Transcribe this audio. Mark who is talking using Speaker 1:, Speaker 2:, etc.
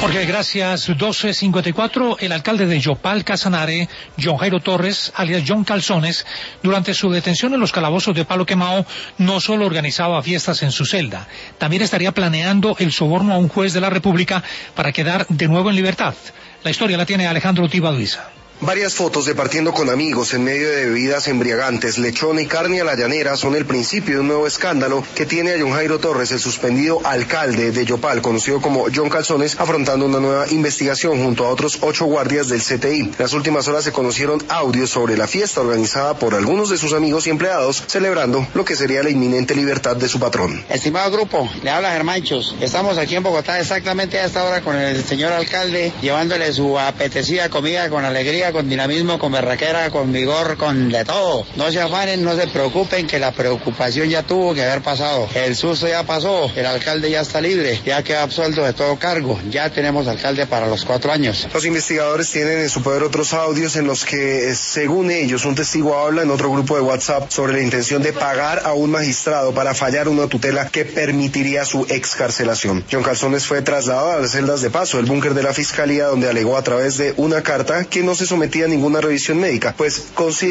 Speaker 1: Jorge, gracias. 12:54. El alcalde de Yopal, Casanare, John Jairo Torres, alias John Calzones, durante su detención en los calabozos de Palo Quemado, no solo organizaba fiestas en su celda, también estaría planeando el soborno a un juez de la República para quedar de nuevo en libertad. La historia la tiene Alejandro Tibaduiza.
Speaker 2: Varias fotos de partiendo con amigos en medio de bebidas embriagantes, lechón y carne a la llanera son el principio de un nuevo escándalo que tiene a John Jairo Torres, el suspendido alcalde de Yopal, conocido como John Calzones, afrontando una nueva investigación junto a otros 8 guardias del CTI. En las últimas horas se conocieron audios sobre la fiesta organizada por algunos de sus amigos y empleados, celebrando lo que sería la inminente libertad de su patrón.
Speaker 3: Estimado grupo, le habla Germanchos. Estamos aquí en Bogotá exactamente a esta hora con el señor alcalde, llevándole su apetecida comida con alegría, con dinamismo, con berraquera, con vigor, con de todo. No se afanen, no se preocupen, que la preocupación ya tuvo que haber pasado. El susto ya pasó, el alcalde ya está libre, ya queda absuelto de todo cargo. Ya tenemos alcalde para los 4 años.
Speaker 2: Los investigadores tienen en su poder otros audios en los que, según ellos, un testigo habla en otro grupo de WhatsApp sobre la intención de pagar a un magistrado para fallar una tutela que permitiría su excarcelación. John Calzones fue trasladado a las celdas de Paso, el búnker de la Fiscalía, donde alegó a través de una carta que no se sometía a ninguna revisión médica, pues considera